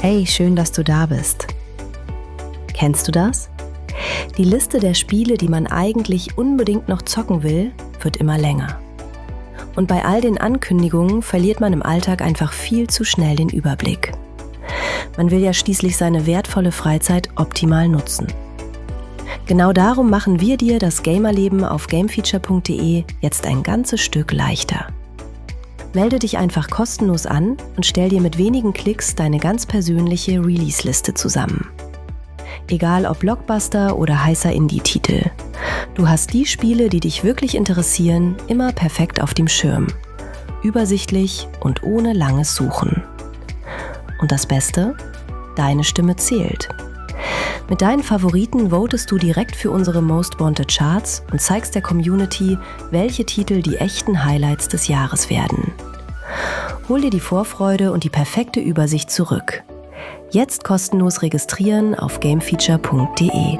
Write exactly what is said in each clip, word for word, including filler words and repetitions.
Hey, schön, dass du da bist. Kennst du das? Die Liste der Spiele, die man eigentlich unbedingt noch zocken will, wird immer länger. Und bei all den Ankündigungen verliert man im Alltag einfach viel zu schnell den Überblick. Man will ja schließlich seine wertvolle Freizeit optimal nutzen. Genau darum machen wir dir das Gamerleben auf gamefeature punkt de jetzt ein ganzes Stück leichter. Melde dich einfach kostenlos an und stell dir mit wenigen Klicks deine ganz persönliche Release-Liste zusammen. Egal ob Blockbuster oder heißer Indie-Titel. Du hast die Spiele, die dich wirklich interessieren, immer perfekt auf dem Schirm. Übersichtlich und ohne langes Suchen. Und das Beste? Deine Stimme zählt. Mit deinen Favoriten votest du direkt für unsere Most Wanted Charts und zeigst der Community, welche Titel die echten Highlights des Jahres werden. Hol dir die Vorfreude und die perfekte Übersicht zurück. Jetzt kostenlos registrieren auf gamefeature punkt de.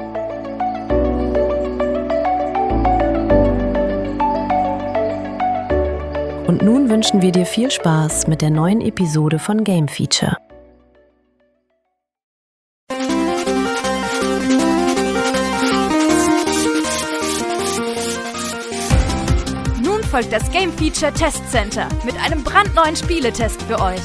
Und nun wünschen wir dir viel Spaß mit der neuen Episode von Game Feature. Nun folgt das Game Feature Test Center mit einem brandneuen Spieletest für euch.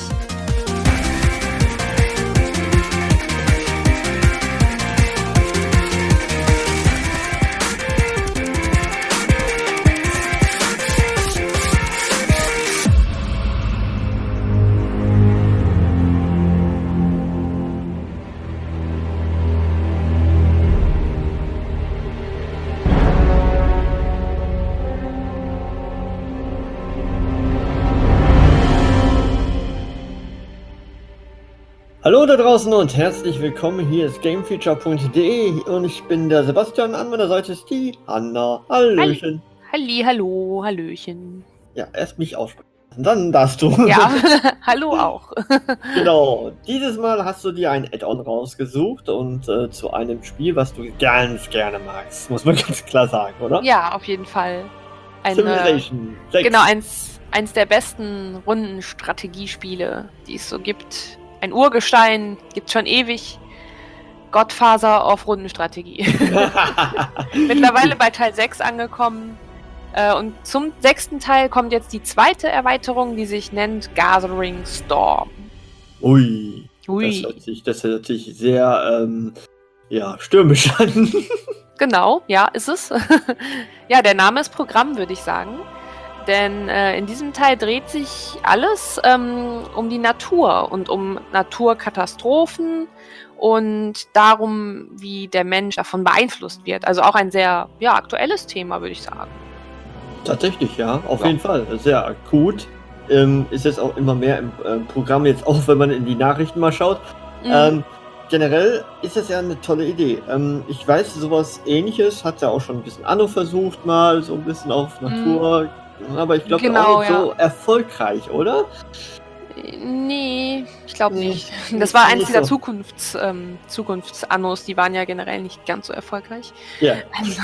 Hallo da draußen und herzlich willkommen, hier ist gamefeature punkt de und ich bin der Sebastian, an meiner Seite ist die Anna. Hallöchen. Halli, hallo, hallöchen. Ja, erst mich aussprechen, dann darfst du. Ja, hallo auch. Genau, dieses Mal hast du dir ein Add-on rausgesucht und äh, zu einem Spiel, was du ganz gerne magst, muss man ganz klar sagen, oder? Ja, auf jeden Fall. Ein, Civilization äh, sechs. Genau, eins, eins der besten Rundenstrategiespiele, die es so gibt. Ein Urgestein, gibt's schon ewig. Godfather auf Rundenstrategie. Mittlerweile bei Teil sechs angekommen. Äh, und zum sechsten Teil kommt jetzt die zweite Erweiterung, die sich nennt Gathering Storm. Ui, Ui. Das, hört sich, das hört sich sehr ähm, ja, stürmisch an. Genau, ja, ist es. Ja, der Name ist Programm, würde ich sagen. Denn äh, in diesem Teil dreht sich alles ähm, um die Natur und um Naturkatastrophen und darum, wie der Mensch davon beeinflusst wird. Also auch ein sehr ja, aktuelles Thema, würde ich sagen. Tatsächlich, ja, auf Ja. jeden Fall. Sehr akut. Ähm, ist jetzt auch immer mehr im äh, Programm, jetzt auch wenn man in die Nachrichten mal schaut. Mhm. Ähm, generell ist das ja eine tolle Idee. Ähm, ich weiß, sowas Ähnliches hat ja auch schon ein bisschen Anno versucht, mal so ein bisschen auf Natur. Aber ich glaube Genau, auch nicht so erfolgreich, oder? Nee, ich glaube Nee, nicht. nicht- Das war eins nicht dieser so. Zukunfts, ähm, Zukunftsannos, die waren ja generell nicht ganz so erfolgreich. Ja.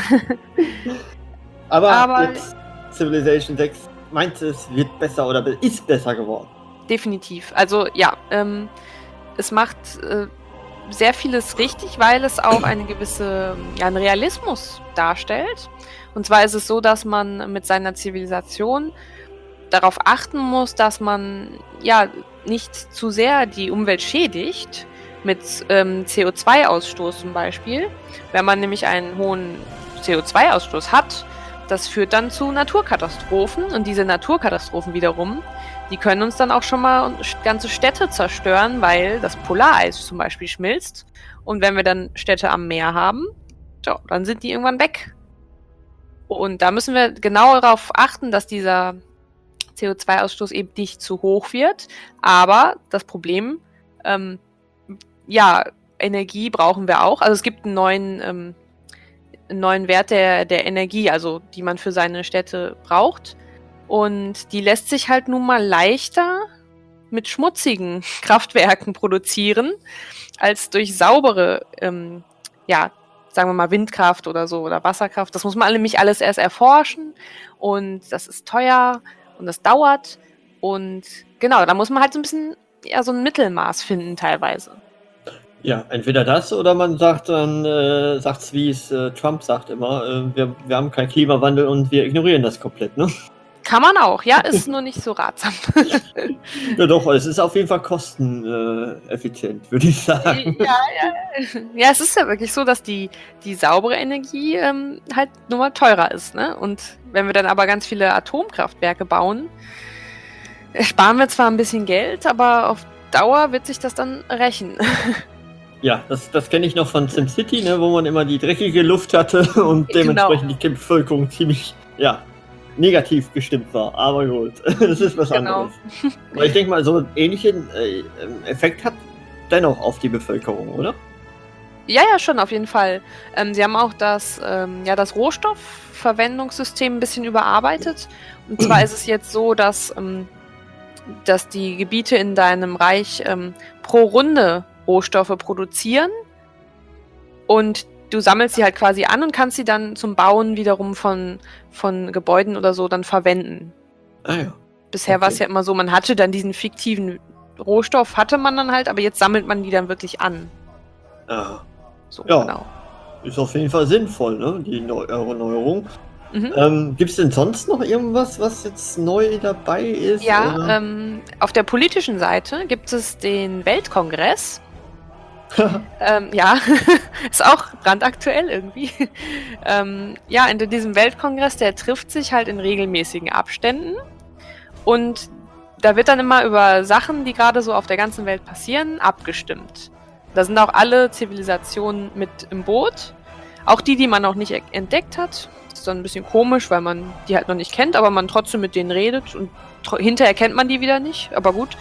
Aber, Aber- jetzt Civilization sechs meint es wird besser oder be- ist besser geworden. Definitiv. Also ja, ähm, es macht äh, sehr vieles richtig, weil es auch eine gewisse, ja, einen Realismus darstellt. Und zwar ist es so, dass man mit seiner Zivilisation darauf achten muss, dass man ja nicht zu sehr die Umwelt schädigt mit ähm, C O zwei Ausstoß zum Beispiel. Wenn man nämlich einen hohen C O zwei Ausstoß hat, das führt dann zu Naturkatastrophen und diese Naturkatastrophen wiederum, die können uns dann auch schon mal ganze Städte zerstören, weil das Polareis zum Beispiel schmilzt. Und wenn wir dann Städte am Meer haben, ja, dann sind die irgendwann weg. Und da müssen wir genau darauf achten, dass dieser C O zwei Ausstoß eben nicht zu hoch wird. Aber das Problem, ähm, ja, Energie brauchen wir auch. Also es gibt einen neuen, ähm, einen neuen Wert der, der Energie, also die man für seine Städte braucht. Und die lässt sich halt nun mal leichter mit schmutzigen Kraftwerken produzieren, als durch saubere, ähm, ja, sagen wir mal Windkraft oder so oder Wasserkraft. Das muss man nämlich alles erst erforschen und das ist teuer und das dauert und genau, da muss man halt so ein bisschen ja, so ein Mittelmaß finden teilweise. Ja, entweder das oder man sagt dann, äh, sagt's wie es äh, Trump sagt immer, äh, wir, wir haben keinen Klimawandel und wir ignorieren das komplett, ne? Kann man auch, ja, ist nur nicht so ratsam. Ja doch, es ist auf jeden Fall kosteneffizient, äh, effizient, würde ich sagen. Ja, ja. Ja, es ist ja wirklich so, dass die, die saubere Energie ähm, halt nur mal teurer ist, ne? Und wenn wir dann aber ganz viele Atomkraftwerke bauen, äh, sparen wir zwar ein bisschen Geld, aber auf Dauer wird sich das dann rächen. Ja, das, das kenne ich noch von SimCity, ne, wo man immer die dreckige Luft hatte und dementsprechend die Bevölkerung ziemlich, ja, negativ gestimmt war. Aber gut, das ist was Genau. anderes. Aber ich denke mal, so einen ähnlichen äh, Effekt hat dennoch auf die Bevölkerung, oder? Ja, ja, schon, auf jeden Fall. Ähm, sie haben auch das, ähm, ja, das Rohstoffverwendungssystem ein bisschen überarbeitet. Und zwar ist es jetzt so, dass, ähm, dass die Gebiete in deinem Reich ähm, pro Runde Rohstoffe produzieren und du sammelst sie halt quasi an und kannst sie dann zum Bauen wiederum von, von Gebäuden oder so dann verwenden. Ah ja. Bisher Okay. war es ja immer so, man hatte dann diesen fiktiven Rohstoff, hatte man dann halt, aber jetzt sammelt man die dann wirklich an. Ah, So, Ja. genau. ist auf jeden Fall sinnvoll, ne, die Neu Erneuerung. Mhm. Ähm, Gibt es denn sonst noch irgendwas, was jetzt neu dabei ist? Ja, oder? ähm, auf der politischen Seite gibt es den Weltkongress. ähm, ja, ist auch brandaktuell irgendwie. ähm, ja, in diesem Weltkongress, der trifft sich halt in regelmäßigen Abständen und da wird dann immer über Sachen, die gerade so auf der ganzen Welt passieren, abgestimmt. Da sind auch alle Zivilisationen mit im Boot, auch die, die man noch nicht e- entdeckt hat. Das ist dann ein bisschen komisch, weil man die halt noch nicht kennt, aber man trotzdem mit denen redet und tro- hinterher kennt man die wieder nicht, aber gut.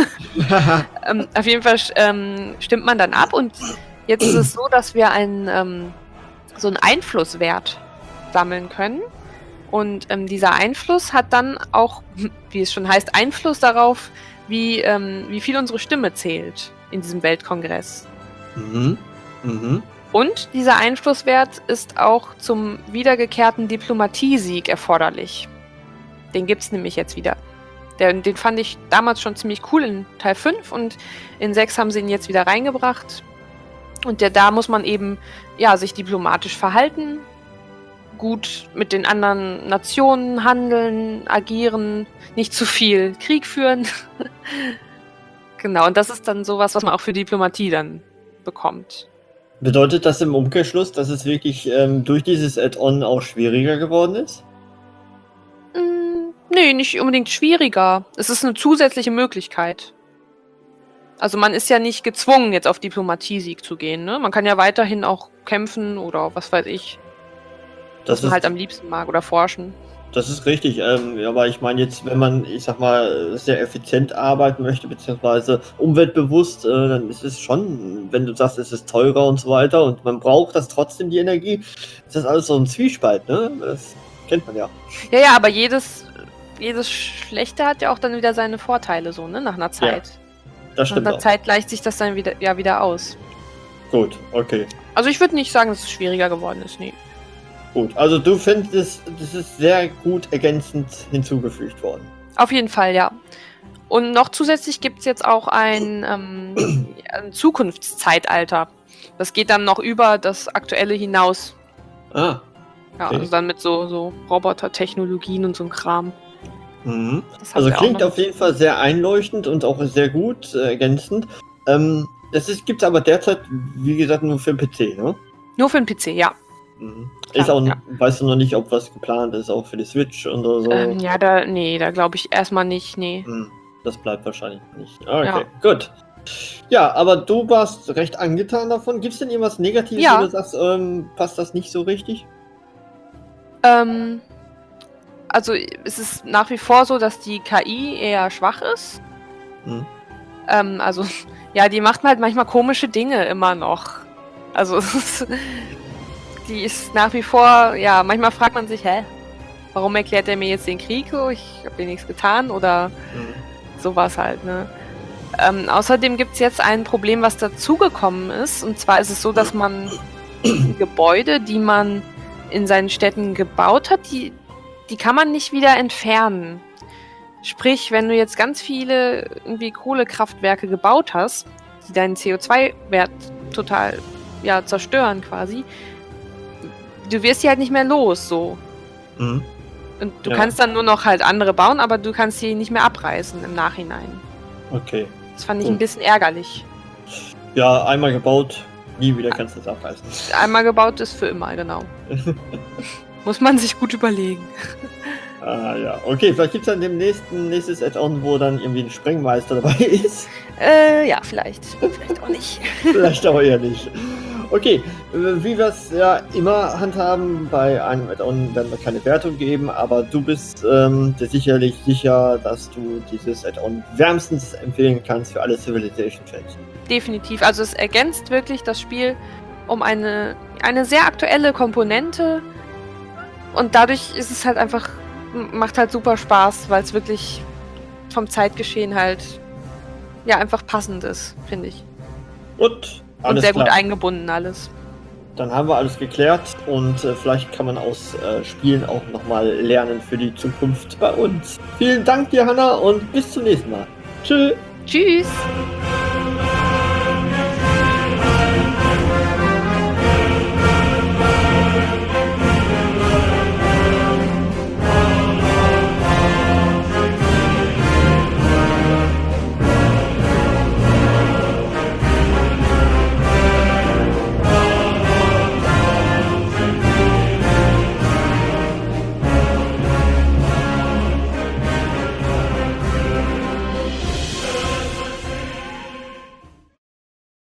Ähm, auf jeden Fall ähm, stimmt man dann ab und jetzt ist es so, dass wir einen, ähm, so einen Einflusswert sammeln können und ähm, dieser Einfluss hat dann auch, wie es schon heißt, Einfluss darauf, wie, ähm, wie viel unsere Stimme zählt in diesem Weltkongress. mhm. Mhm. Und dieser Einflusswert ist auch zum wiedergekehrten Diplomatiesieg erforderlich. Den gibt es nämlich jetzt wieder. Der, den fand ich damals schon ziemlich cool in Teil fünf und in sechs haben sie ihn jetzt wieder reingebracht. Und der, da muss man eben ja, sich diplomatisch verhalten, gut mit den anderen Nationen handeln, agieren, nicht zu viel Krieg führen. Genau, und das ist dann sowas, was man auch für Diplomatie dann bekommt. Bedeutet das im Umkehrschluss, dass es wirklich ähm, durch dieses Add-on auch schwieriger geworden ist? Mm, nee, nicht unbedingt schwieriger. Es ist eine zusätzliche Möglichkeit. Also man ist ja nicht gezwungen, jetzt auf Diplomatiesieg zu gehen, ne? Man kann ja weiterhin auch kämpfen oder was weiß ich, was Das man ist, halt am liebsten mag oder forschen. das ist richtig. Ähm, ja, aber ich meine jetzt, wenn man, ich sag mal, sehr effizient arbeiten möchte, beziehungsweise umweltbewusst, äh, dann ist es schon, wenn du sagst, es ist teurer und so weiter und man braucht das trotzdem, die Energie, ist das alles so ein Zwiespalt, ne? Das kennt man ja. Ja, ja, aber jedes, jedes Schlechte hat ja auch dann wieder seine Vorteile, so, ne? Nach einer Zeit. Das Nach stimmt einer auch. Zeit gleicht sich das dann wieder, ja wieder aus. Gut, okay. Also ich würde nicht sagen, dass es schwieriger geworden ist, nee. Gut, also du findest, das ist sehr gut ergänzend hinzugefügt worden. Auf jeden Fall, ja. Und noch zusätzlich gibt es jetzt auch ein, ähm, ein Zukunftszeitalter. Das geht dann noch über das aktuelle hinaus. Ah, Ja, Okay. also dann mit so, so Robotertechnologien und so ein Kram. mhm. Das haben Also wir auch klingt noch. auf jeden Fall sehr einleuchtend und auch sehr gut äh, ergänzend. Ähm, das gibt es aber derzeit, wie gesagt, nur für den P C, ne? Nur für den P C, ja. Mhm. Klar, Ist auch, ja. Weißt du noch nicht, ob was geplant ist, auch für die Switch oder so? Ähm, ja, da, nee, da glaube ich erstmal nicht, nee. Hm, das bleibt wahrscheinlich nicht. Ah, Ja. Okay, gut. Ja, aber du warst recht angetan davon. Gibt es denn irgendwas Negatives, Ja. wo du sagst, ähm, passt das nicht so richtig? Ähm, also es ist nach wie vor so, dass die K I eher schwach ist. Hm. Ähm, also, ja, die macht halt manchmal komische Dinge immer noch. Also, es ist, die ist nach wie vor, ja, manchmal fragt man sich, hä, warum erklärt er mir jetzt den Krieg so? Ich habe dir nichts getan oder Hm. sowas halt, ne? Ähm, außerdem gibt es jetzt ein Problem, was dazugekommen ist. Und zwar ist es so, dass man die Gebäude, die man in seinen Städten gebaut hat, die, die kann man nicht wieder entfernen. Sprich, wenn du jetzt ganz viele irgendwie Kohlekraftwerke gebaut hast, die deinen C O zwei Wert total ja, zerstören quasi. Du wirst sie halt nicht mehr los, so. Mhm. Und du Ja. kannst dann nur noch halt andere bauen, aber du kannst sie nicht mehr abreißen im Nachhinein. Okay. Das fand ich Gut. ein bisschen ärgerlich. Ja, einmal gebaut, nie wieder kannst du es abreißen. Einmal gebaut ist für immer, genau. Muss man sich gut überlegen. Ah ja, okay, vielleicht gibt es dann demnächst ein nächstes Add-on, wo dann irgendwie ein Sprengmeister dabei ist. Äh, ja, vielleicht. Vielleicht auch nicht. Vielleicht aber eher nicht. Okay, äh, wie wir es ja immer handhaben, bei einem Add-on werden wir keine Wertung geben, aber du bist ähm, dir sicherlich sicher, dass du dieses Add-on wärmstens empfehlen kannst für alle Civilization-Fans. Definitiv. Also es ergänzt wirklich das Spiel um eine, eine sehr aktuelle Komponente und dadurch ist es halt einfach, macht halt super Spaß, weil es wirklich vom Zeitgeschehen halt ja einfach passend ist, finde ich. Gut, Und alles sehr klar. gut eingebunden alles. Dann haben wir alles geklärt und äh, vielleicht kann man aus äh, Spielen auch nochmal lernen für die Zukunft bei uns. Vielen Dank dir, Hanna, und bis zum nächsten Mal. Tschüss. Tschüss!